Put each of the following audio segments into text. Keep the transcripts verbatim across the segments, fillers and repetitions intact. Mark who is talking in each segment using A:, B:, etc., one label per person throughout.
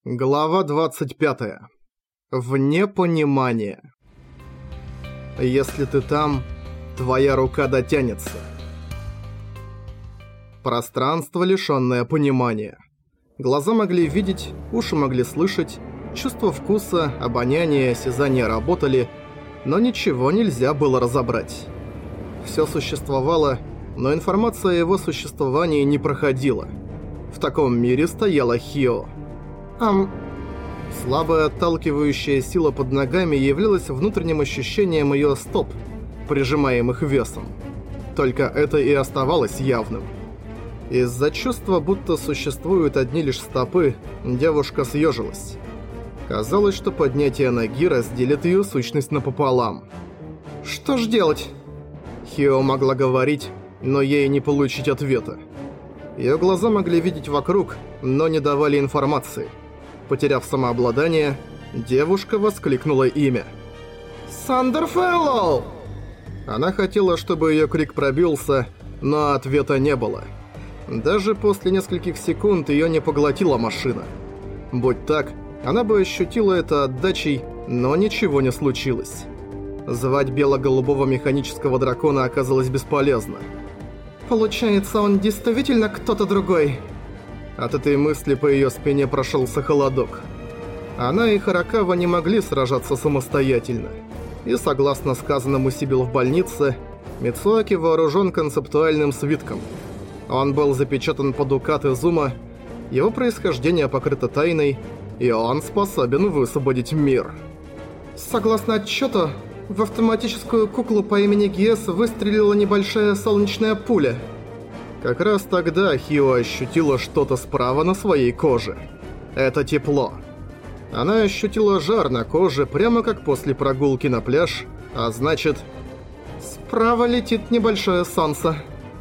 A: Глава двадцать пятая. Вне понимания. Если ты там, твоя рука дотянется. Пространство, лишённое понимания. Глаза могли видеть, уши могли слышать, чувства вкуса, обоняния, осязания работали, но ничего нельзя было разобрать. Всё существовало, но информация о его существовании не проходила. В таком мире стояла Хио. Ам... Слабая отталкивающая сила под ногами являлась внутренним ощущением её стоп, прижимаемых весом. Только это и оставалось явным. Из-за чувства, будто существуют одни лишь стопы, девушка съёжилась. Казалось, что поднятие ноги разделит её сущность напополам. «Что ж делать?» Хио могла говорить, но ей не получить ответа. Её глаза могли видеть вокруг, но не давали информации. Потеряв самообладание, девушка воскликнула имя. «Сандер Фэллоу!» Она хотела, чтобы её крик пробился, но ответа не было. Даже после нескольких секунд её не поглотила машина. Будь так, она бы ощутила это отдачей, но ничего не случилось. Звать бело-голубого механического дракона оказалось бесполезно. «Получается, он действительно кто-то другой?» От этой мысли по её спине прошёлся холодок. Она и Харакава не могли сражаться самостоятельно. И согласно сказанному Сибил в больнице, Мицуаки вооружён концептуальным свитком. Он был запечатан под укат Изума, его происхождение покрыто тайной, и он способен высвободить мир. Согласно отчёту, в автоматическую куклу по имени Гиэс выстрелила небольшая солнечная пуля. Как раз тогда Хио ощутила что-то справа на своей коже. Это тепло. Она ощутила жар на коже, прямо как после прогулки на пляж, а значит... Справа летит небольшое солнце.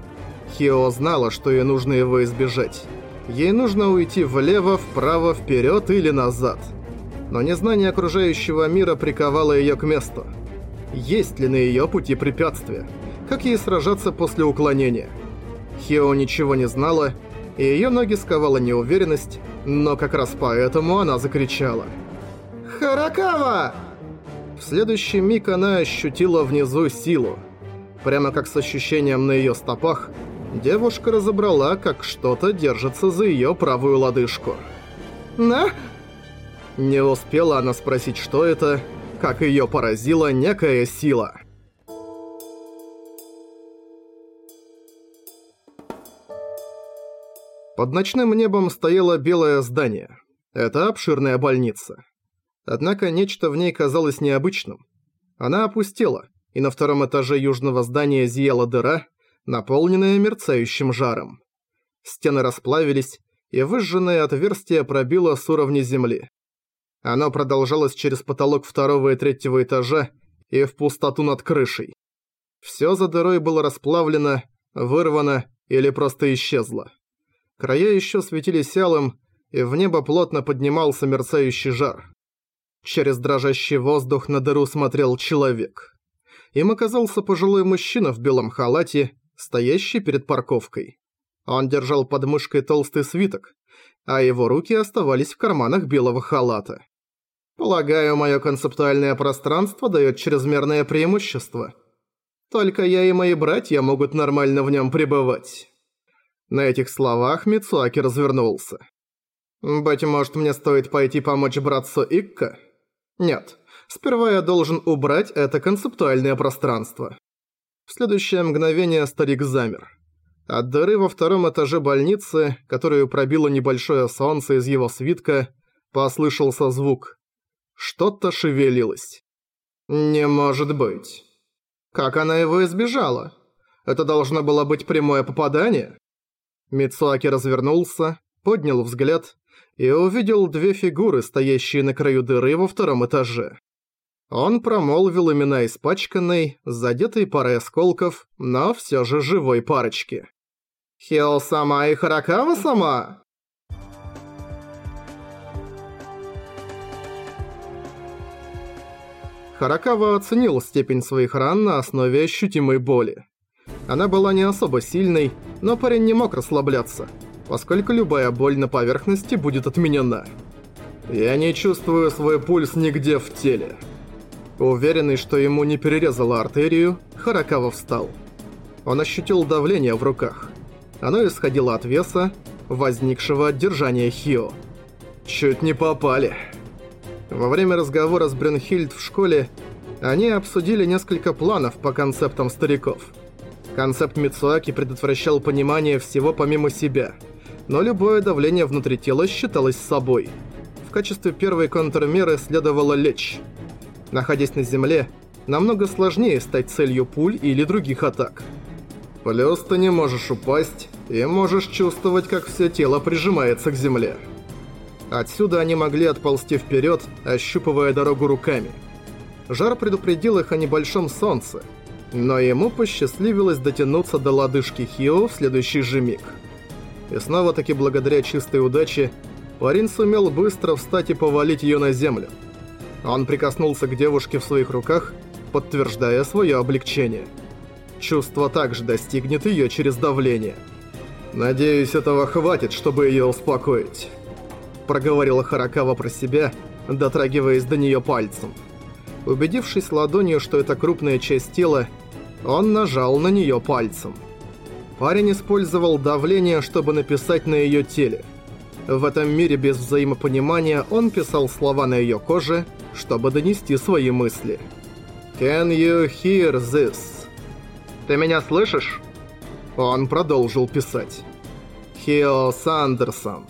A: Хио знала, что ей нужно его избежать. Ей нужно уйти влево, вправо, вперед или назад. Но незнание окружающего мира приковало ее к месту. Есть ли на ее пути препятствия? Как ей сражаться после уклонения? Хио ничего не знала, и ее ноги сковала неуверенность, но как раз поэтому она закричала. «Харакава!» В следующий миг она ощутила внизу силу. Прямо как с ощущением на ее стопах, девушка разобрала, как что-то держится за ее правую лодыжку. «На?» Не успела она спросить, что это, как ее поразила некая сила. Под ночным небом стояло белое здание. Это обширная больница. Однако нечто в ней казалось необычным. Она опустела, и на втором этаже южного здания зияла дыра, наполненная мерцающим жаром. Стены расплавились, и выжженное отверстие пробило с уровня земли. Оно продолжалось через потолок второго и третьего этажа и в пустоту над крышей. Всё за дырой было расплавлено, вырвано или просто исчезло. Края ещё светились алым, и в небо плотно поднимался мерцающий жар. Через дрожащий воздух на дыру смотрел человек. Им оказался пожилой мужчина в белом халате, стоящий перед парковкой. Он держал под мышкой толстый свиток, а его руки оставались в карманах белого халата. «Полагаю, моё концептуальное пространство даёт чрезмерное преимущество. Только я и мои братья могут нормально в нём пребывать». На этих словах Мицуаки развернулся. «Быть может, мне стоит пойти помочь братцу Икка? Нет, сперва я должен убрать это концептуальное пространство». В следующее мгновение старик замер. От дыры во втором этаже больницы, которую пробило небольшое солнце из его свитка, послышался звук. Что-то шевелилось. «Не может быть. Как она его избежала? Это должно было быть прямое попадание?» Мицуаки развернулся, поднял взгляд и увидел две фигуры, стоящие на краю дыры во втором этаже. Он промолвил имена испачканной, задетой парой осколков, но всё же живой парочки. «Хио-сама и Харакава-сама?» Харакава оценил степень своих ран на основе ощутимой боли. Она была не особо сильной, но парень не мог расслабляться, поскольку любая боль на поверхности будет отменена. Я не чувствую свой пульс нигде в теле. Уверенный, что ему не перерезало артерию, Харакава встал. Он ощутил давление в руках. Оно исходило от веса, возникшего от держания Хио. Чуть не попали. Во время разговора с Брюнхильд в школе они обсудили несколько планов по концептам стариков. Концепт Мицуаки предотвращал понимание всего помимо себя, но любое давление внутри тела считалось собой. В качестве первой контрмеры следовало лечь. Находясь на земле, намного сложнее стать целью пуль или других атак. Плюс ты не можешь упасть и можешь чувствовать, как все тело прижимается к земле. Отсюда они могли отползти вперед, ощупывая дорогу руками. Жар предупредил их о небольшом солнце, но ему посчастливилось дотянуться до лодыжки Хио в следующий же миг. И снова-таки благодаря чистой удаче парень сумел быстро встать и повалить ее на землю. Он прикоснулся к девушке в своих руках, подтверждая свое облегчение. Чувство также достигнет ее через давление. «Надеюсь, этого хватит, чтобы ее успокоить», — проговорила Харакава про себя, дотрагиваясь до нее пальцем. Убедившись ладонью, что это крупная часть тела, он нажал на нее пальцем. Парень использовал давление, чтобы написать на ее теле. В этом мире без взаимопонимания он писал слова на ее коже, чтобы донести свои мысли. «Can you hear this?» «Ты меня слышишь?» Он продолжил писать. «Хио Сандерсон».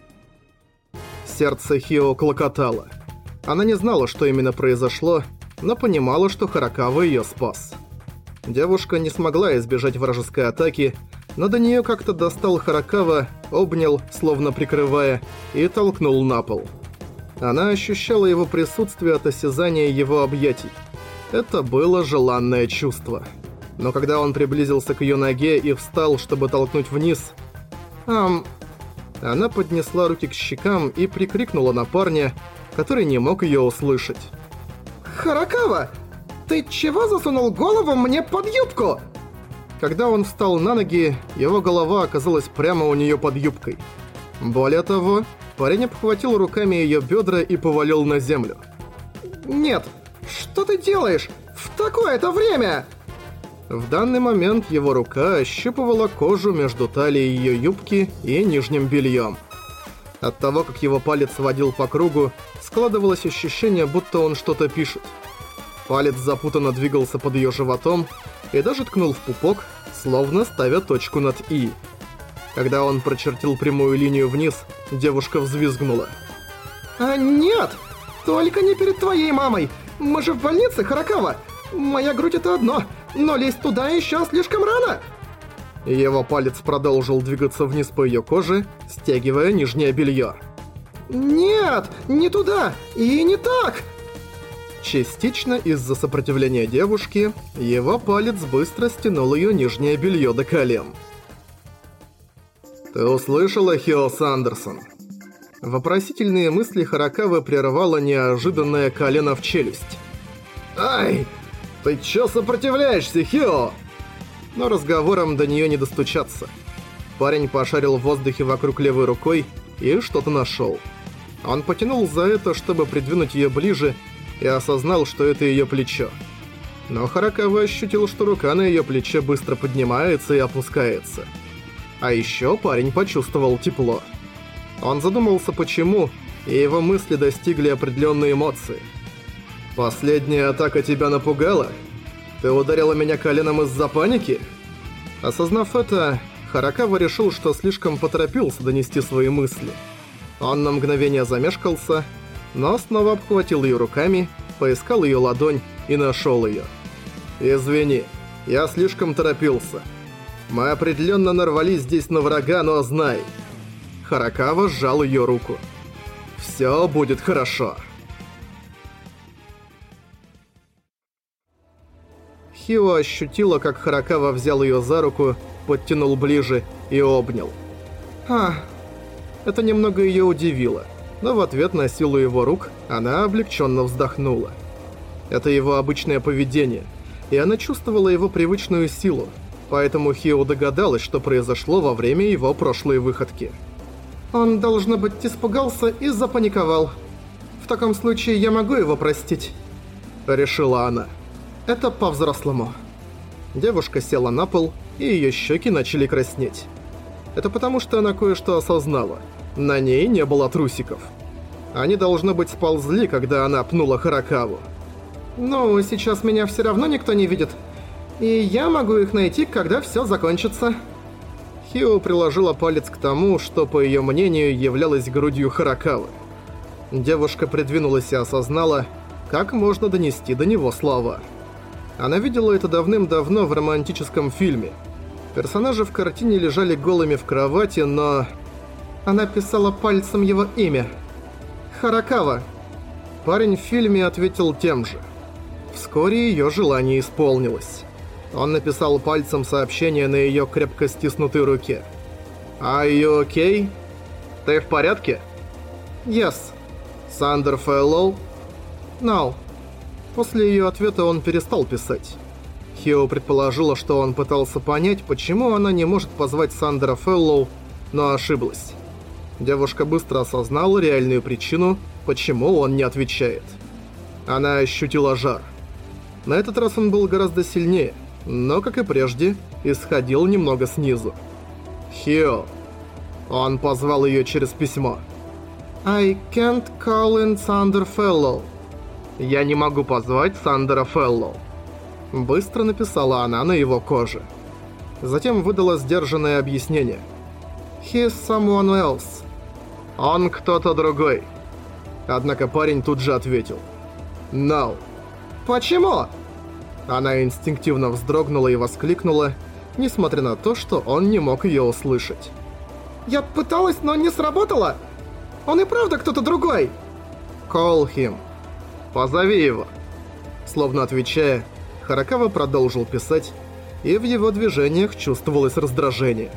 A: Сердце Хио клокотало. Она не знала, что именно произошло, но понимала, что Харакава ее спас. Девушка не смогла избежать вражеской атаки, но до нее как-то достал Харакава, обнял, словно прикрывая, и толкнул на пол. Она ощущала его присутствие от осязания его объятий. Это было желанное чувство. Но когда он приблизился к ее ноге и встал, чтобы толкнуть вниз... Ам... Она поднесла руки к щекам и прикрикнула на парня, который не мог ее услышать. «Харакава, ты чего засунул голову мне под юбку?» Когда он встал на ноги, его голова оказалась прямо у нее под юбкой. Более того, парень обхватил руками ее бедра и повалил на землю. «Нет, что ты делаешь? В такое-то время!» В данный момент его рука ощупывала кожу между талией ее юбки и нижним бельем. От того, как его палец водил по кругу, складывалось ощущение, будто он что-то пишет. Палец запутанно двигался под ее животом и даже ткнул в пупок, словно ставя точку над «и». Когда он прочертил прямую линию вниз, девушка взвизгнула. «А нет! Только не перед твоей мамой! Мы же в больнице, Харакава! Моя грудь — это одно, но лезть туда еще слишком рано!» Его палец продолжил двигаться вниз по ее коже, стягивая нижнее белье. «Нет, не туда и не так!» Частично из-за сопротивления девушки, его палец быстро стянул ее нижнее белье до колен. «Ты услышала, Хио Сандерсон?» Вопросительные мысли Харакавы прервало неожиданное колено в челюсть. «Ай! Ты чё сопротивляешься, Хио?» Но разговором до неё не достучаться. Парень пошарил в воздухе вокруг левой рукой и что-то нашёл. Он потянул за это, чтобы придвинуть её ближе, и осознал, что это её плечо. Но Харакава ощутил, что рука на её плече быстро поднимается и опускается. А ещё парень почувствовал тепло. Он задумался, почему, и его мысли достигли определённой эмоции. «Последняя атака тебя напугала? Ты ударила меня коленом из-за паники?» Осознав это, Харакава решил, что слишком поторопился донести свои мысли. Он на мгновение замешкался, но снова обхватил её руками, поискал её ладонь и нашёл её. «Извини, я слишком торопился. Мы определённо нарвались здесь на врага, но знай...» Харакава сжал её руку. «Всё будет хорошо». Хио ощутила, как Харакава взял её за руку, подтянул ближе и обнял. А, это немного её удивило, но в ответ на силу его рук она облегчённо вздохнула. Это его обычное поведение, и она чувствовала его привычную силу, поэтому Хио догадалась, что произошло во время его прошлой выходки. Он, должно быть, испугался и запаниковал. таком случае я могу его простить», — решила она. «Это по-взрослому». Девушка села на пол, и её щеки начали краснеть. Это потому, что она кое-что осознала. На ней не было трусиков. Они, должно быть, сползли, когда она пнула Харакаву. «Ну, сейчас меня всё равно никто не видит. И я могу их найти, когда всё закончится». Хио приложила палец к тому, что, по её мнению, являлось грудью Харакавы. Девушка придвинулась и осознала, как можно донести до него слова. Она видела это давным-давно в романтическом фильме. Персонажи в картине лежали голыми в кровати, но... Она писала пальцем его имя. Харакава. Парень в фильме ответил тем же. Вскоре её желание исполнилось. Он написал пальцем сообщение на её крепко стиснутой руке. «Are you okay? Ты в порядке?» «Yes». «Сандер Фэллоу?» «No». После её ответа он перестал писать. Хио предположила, что он пытался понять, почему она не может позвать Сандера Фэллоу, но ошиблась. Девушка быстро осознала реальную причину, почему он не отвечает. Она ощутила жар. На этот раз он был гораздо сильнее, но, как и прежде, исходил немного снизу. «Хио». Он позвал её через письмо. «I can't call in Sander Fellow». «Я не могу позвать Сандера Фэллоу». Быстро написала она на его коже. Затем выдала сдержанное объяснение. «He's someone else». «Он кто-то другой». Однако парень тут же ответил. «No». «Почему?» Она инстинктивно вздрогнула и воскликнула, несмотря на то, что он не мог её услышать. «Я пыталась, но не сработало! Он и правда кто-то другой!» «Call him». «Позови его». Словно отвечая, Харакава продолжил писать, и в его движениях чувствовалось раздражение.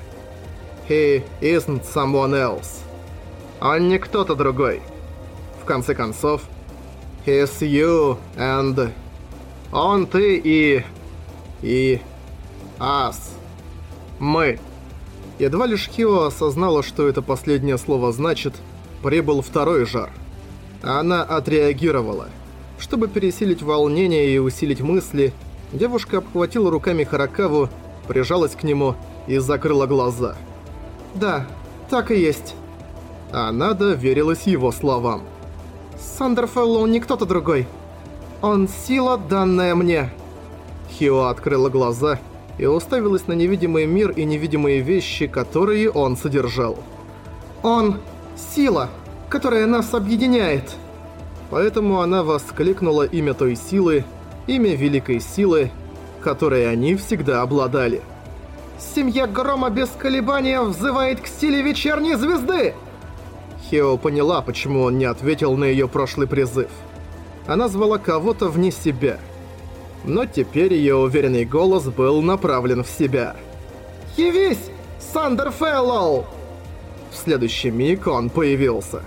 A: «He isn't someone else». «Он не кто-то другой». В конце концов, «He's you and...» «Он, ты и... и... us». «Мы». Едва лишь Хио осознала, что это последнее слово значит, прибыл второй жар. Она отреагировала. Чтобы пересилить волнение и усилить мысли, девушка обхватила руками Харакаву, прижалась к нему и закрыла глаза. «Да, так и есть». Она доверилась его словам. «Сандер Фэллоу не кто-то другой. Он сила, данная мне». Хио открыла глаза и уставилась на невидимый мир и невидимые вещи, которые он содержал. «Он – сила, которая нас объединяет». Поэтому она воскликнула имя той силы, имя великой силы, которой они всегда обладали. «Семья Грома без колебания взывает к силе вечерней звезды!» Хио поняла, почему он не ответил на её прошлый призыв. Она звала кого-то вне себя. Но теперь её уверенный голос был направлен в себя. «Явись, Сандер Фэллоу!» В следующий миг он появился.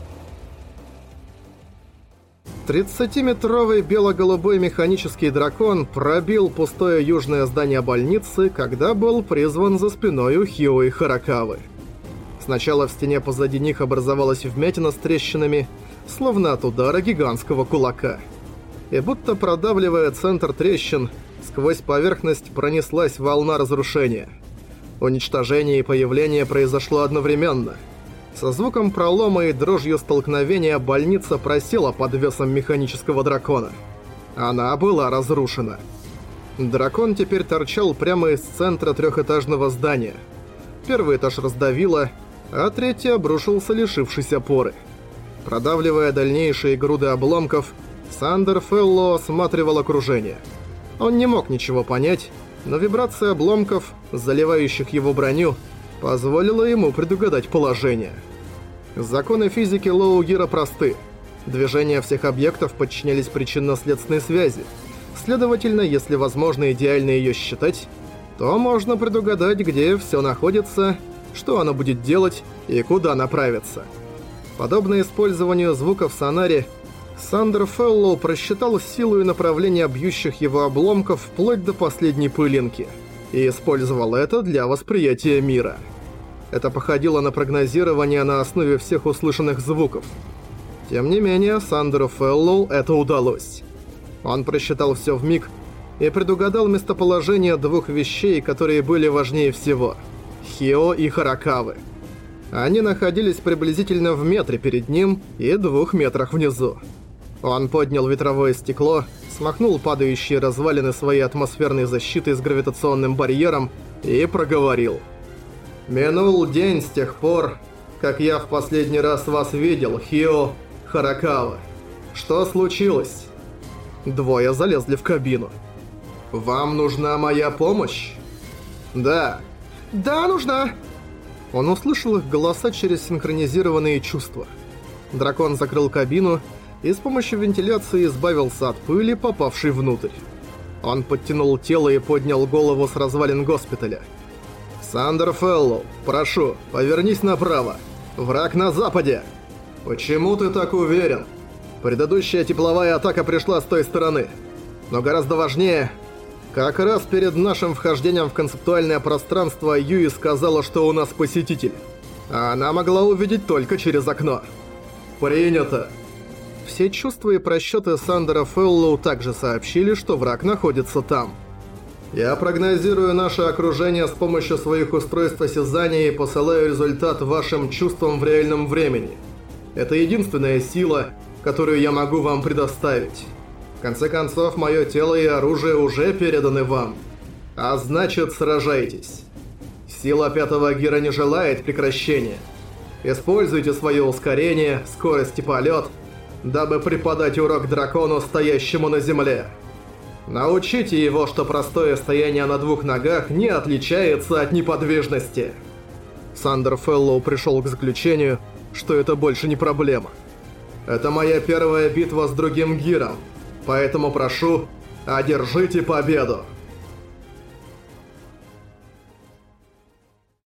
A: тридцатиметровый бело-голубой механический дракон пробил пустое южное здание больницы, когда был призван за спиной у Хио и Харакавы. Сначала в стене позади них образовалась вмятина с трещинами, словно от удара гигантского кулака. И будто продавливая центр трещин, сквозь поверхность пронеслась волна разрушения. Уничтожение и появление произошло одновременно. Со звуком пролома и дрожью столкновения больница просела под весом механического дракона. Она была разрушена. Дракон теперь торчал прямо из центра трехэтажного здания. Первый этаж раздавило, а третий обрушился, лишившись опоры. Продавливая дальнейшие груды обломков, Сандер Фэллоу осматривал окружение. Он не мог ничего понять, но вибрация обломков, заливающих его броню, позволила ему предугадать положение. Законы физики Лоугира просты. Движения всех объектов подчинялись причинно-следственной связи. Следовательно, если возможно идеально ее считать, то можно предугадать, где все находится, что оно будет делать и куда направиться. Подобно использованию звука в сонаре, Сандер Фэллоу просчитал силу и направление бьющих его обломков вплоть до последней пылинки и использовал это для восприятия мира. Это походило на прогнозирование на основе всех услышанных звуков. Тем не менее, Сандеру Феллоу это удалось. Он просчитал все вмиг и предугадал местоположение двух вещей, которые были важнее всего – Хио и Харакавы. Они находились приблизительно в метре перед ним и двух метрах внизу. Он поднял ветровое стекло, смахнул падающие развалины своей атмосферной защиты с гравитационным барьером и проговорил. «Минул день с тех пор, как я в последний раз вас видел, Хио, Харакава. Что случилось?» Двое залезли в кабину. «Вам нужна моя помощь?» «Да». «Да, нужна!» Он услышал их голоса через синхронизированные чувства. Дракон закрыл кабину и с помощью вентиляции избавился от пыли, попавшей внутрь. Он подтянул тело и поднял голову с развалин госпиталя. «Сандер Феллоу, прошу, повернись направо. Враг на западе!» «Почему ты так уверен?» «Предыдущая тепловая атака пришла с той стороны. Но гораздо важнее, как раз перед нашим вхождением в концептуальное пространство Юи сказала, что у нас посетитель. А она могла увидеть только через окно». «Принято!» Все чувства и просчеты Сандера Феллоу также сообщили, что враг находится там. «Я прогнозирую наше окружение с помощью своих устройств осязания и посылаю результат вашим чувствам в реальном времени. Это единственная сила, которую я могу вам предоставить. В конце концов, мое тело и оружие уже переданы вам. А значит, сражайтесь. Сила пятого гира не желает прекращения. Используйте свое ускорение, скорость и полет, дабы преподать урок дракону, стоящему на земле. Научите его, что простое стояние на двух ногах не отличается от неподвижности». Сандер Феллоу пришел к заключению, что это больше не проблема. «Это моя первая битва с другим гиром, поэтому прошу, одержите победу!»